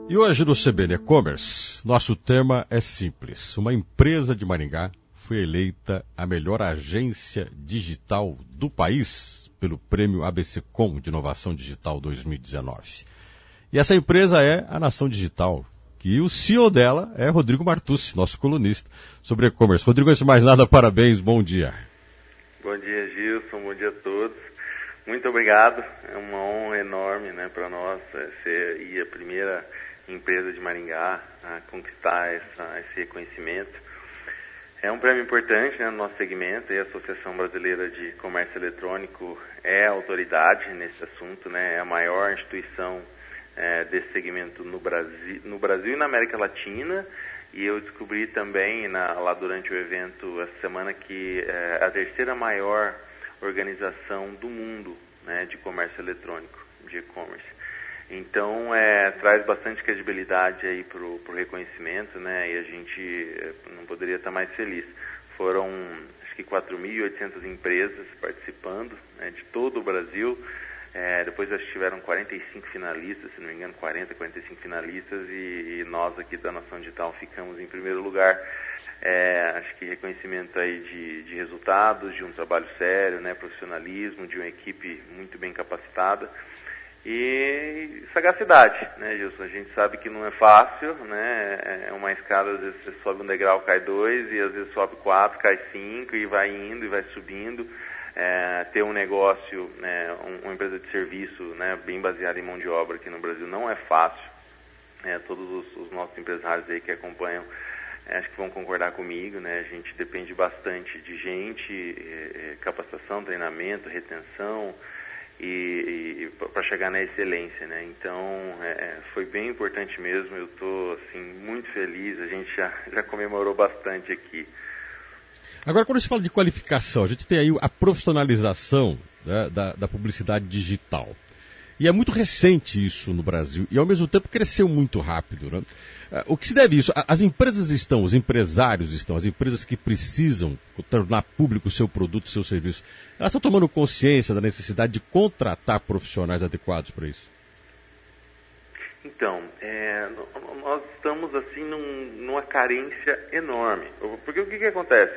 E hoje no CBN E-Commerce, nosso tema é simples. Uma empresa de Maringá foi eleita a melhor agência digital do país pelo Prêmio ABC-Com de Inovação Digital 2019. E essa empresa é a Nação Digital, que o CEO dela é Rodrigo Martucci, nosso colunista sobre e-commerce. Rodrigo, antes de mais nada, parabéns, bom dia. Bom dia, Gilson, bom dia a todos. Muito obrigado, é uma honra enorme, para nós ser a primeira empresa de Maringá a conquistar esse reconhecimento. É um prêmio importante, no nosso segmento, e a Associação Brasileira de Comércio Eletrônico é a autoridade nesse assunto, é a maior instituição desse segmento no Brasil e na América Latina. E eu descobri também lá durante o evento essa semana que é a terceira maior organização do mundo, de comércio eletrônico, de e-commerce. Então, traz bastante credibilidade aí para o reconhecimento, e a gente não poderia estar mais feliz. Foram, acho que 4.800 empresas participando, de todo o Brasil. Depois acho que tiveram 45 finalistas, se não me engano, 45 finalistas, e nós aqui da Nação Digital ficamos em primeiro lugar. Acho que reconhecimento aí de resultados, de um trabalho sério, profissionalismo, de uma equipe muito bem capacitada. E sagacidade, Gilson? A gente sabe que não é fácil, É uma escada, às vezes você sobe um degrau, cai dois, e às vezes sobe 4, cai 5, e vai indo e vai subindo. Ter um negócio, uma empresa de serviço, bem baseada em mão de obra aqui no Brasil não é fácil. Todos os nossos empresários aí que acompanham, acho que vão concordar comigo, A gente depende bastante de gente, capacitação, treinamento, retenção, e para chegar na excelência, Então, foi bem importante mesmo. Eu estou muito feliz. A gente já comemorou bastante aqui. Agora, quando se fala de qualificação, a gente tem aí a profissionalização da publicidade digital. E é muito recente isso no Brasil, e ao mesmo tempo cresceu muito rápido. O que se deve a isso? As empresas estão, os empresários estão, as empresas que precisam tornar público o seu produto, o seu serviço, elas estão tomando consciência da necessidade de contratar profissionais adequados para isso? Então, nós estamos numa carência enorme. Porque o que acontece?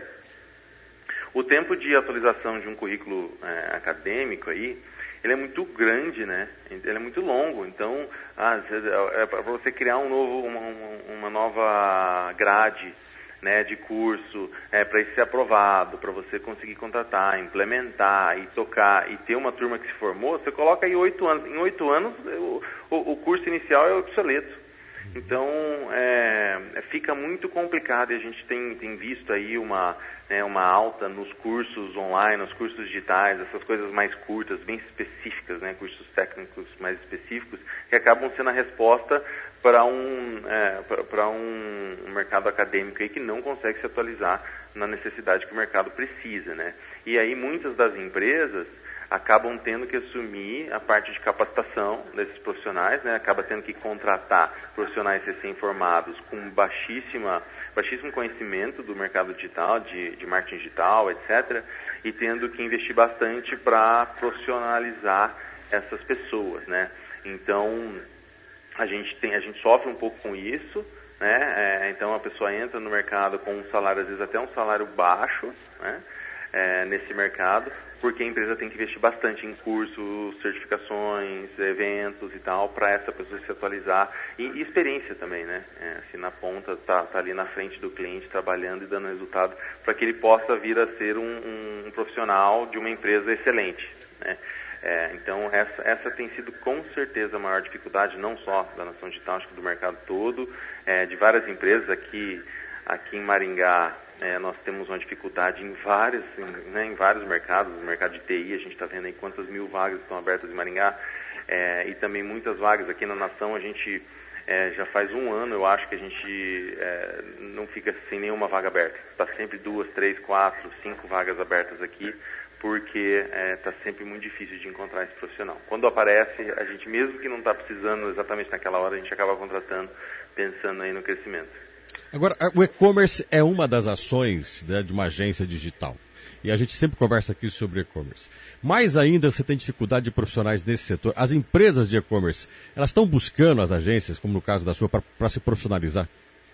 O tempo de atualização de um currículo acadêmico aí, ele é muito grande, Ele é muito longo. Então, para você criar uma nova grade, de curso, para isso ser aprovado, para você conseguir contratar, implementar e tocar e ter uma turma que se formou, você coloca aí 8 anos. Em 8 anos, o curso inicial é obsoleto. Então, fica muito complicado, e a gente tem visto aí uma alta nos cursos online, nos cursos digitais, essas coisas mais curtas, bem específicas, cursos técnicos mais específicos, que acabam sendo a resposta para um mercado acadêmico aí que não consegue se atualizar na necessidade que o mercado precisa, E aí muitas das empresas acabam tendo que assumir a parte de capacitação desses profissionais, acaba tendo que contratar profissionais recém-formados com baixíssimo conhecimento do mercado digital, de marketing digital, etc., e tendo que investir bastante para profissionalizar essas pessoas, Então, a gente sofre um pouco com isso, Então a pessoa entra no mercado com um salário, às vezes até um salário baixo, nesse mercado, porque a empresa tem que investir bastante em cursos, certificações, eventos e tal, para essa pessoa se atualizar, e experiência também, na ponta, tá ali na frente do cliente, trabalhando e dando resultado, para que ele possa vir a ser um profissional de uma empresa excelente, Então, essa tem sido com certeza a maior dificuldade, não só da Nação Digital, acho que do mercado todo, de várias empresas aqui em Maringá. Nós temos uma dificuldade em vários mercados. No mercado de TI, a gente está vendo aí quantas mil vagas estão abertas em Maringá, e também muitas vagas aqui na Nação. A gente já faz um ano, eu acho, que a gente não fica sem nenhuma vaga aberta. Está sempre 2, 3, 4, 5 vagas abertas aqui, porque está sempre muito difícil de encontrar esse profissional. Quando aparece, a gente, mesmo que não está precisando exatamente naquela hora, a gente acaba contratando, pensando aí no crescimento. Agora, o e-commerce é uma das ações de uma agência digital. e a gente sempre conversa aqui sobre e-commerce. Mais ainda, você tem dificuldade de profissionais nesse setor. As empresas de e-commerce, elas estão buscando as agências, como no caso da sua, para se profissionalizar?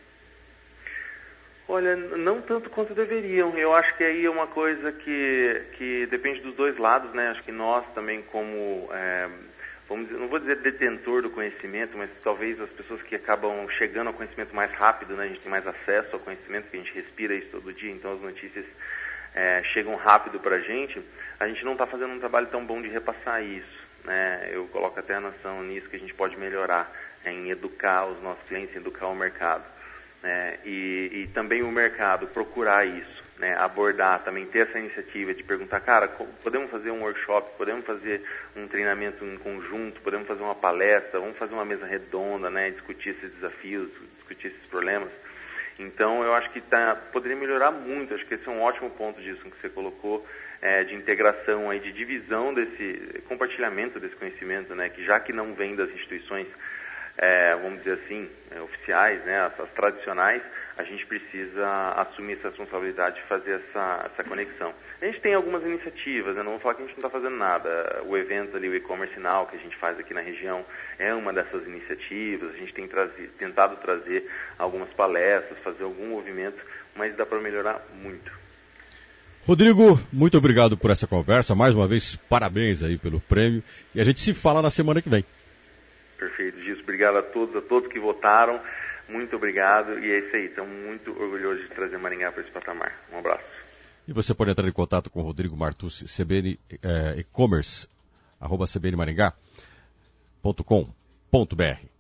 Olha, não tanto quanto deveriam. Eu acho que aí é uma coisa que depende dos dois lados, né? Acho que nós também como... vamos dizer, não vou dizer detentor do conhecimento, mas talvez as pessoas que acabam chegando ao conhecimento mais rápido, né? A gente tem mais acesso ao conhecimento, porque a gente respira isso todo dia, então as notícias chegam rápido para a gente não está fazendo um trabalho tão bom de repassar isso, né? Eu coloco até a noção nisso que a gente pode melhorar, em educar os nossos clientes, educar o mercado, né? E também o mercado procurar isso, né, abordar, também ter essa iniciativa de perguntar, cara, podemos fazer um workshop, podemos fazer um treinamento em conjunto, podemos fazer uma palestra, vamos fazer uma mesa redonda, né, discutir esses desafios, discutir esses problemas. Então, eu acho que poderia melhorar muito, acho que esse é um ótimo ponto disso que você colocou, de integração, aí, de divisão desse compartilhamento desse conhecimento, né, que já que não vem das instituições, vamos dizer assim, oficiais, né, as tradicionais, a gente precisa assumir essa responsabilidade de fazer essa conexão. A gente tem algumas iniciativas, né, não vou falar que a gente não está fazendo nada. O evento ali, o e-commerce now, que a gente faz aqui na região, é uma dessas iniciativas. A gente tem tentado trazer algumas palestras, fazer algum movimento, mas dá para melhorar muito. Rodrigo, muito obrigado por essa conversa. Mais uma vez, parabéns aí pelo prêmio. E a gente se fala na semana que vem. Perfeito, Gilson. Obrigado a todos que votaram. Muito obrigado. E é isso aí. Estamos muito orgulhosos de trazer Maringá para esse patamar. Um abraço. E você pode entrar em contato com o Rodrigo Martucci, CBN e-commerce, @cbnmaringá.com.br.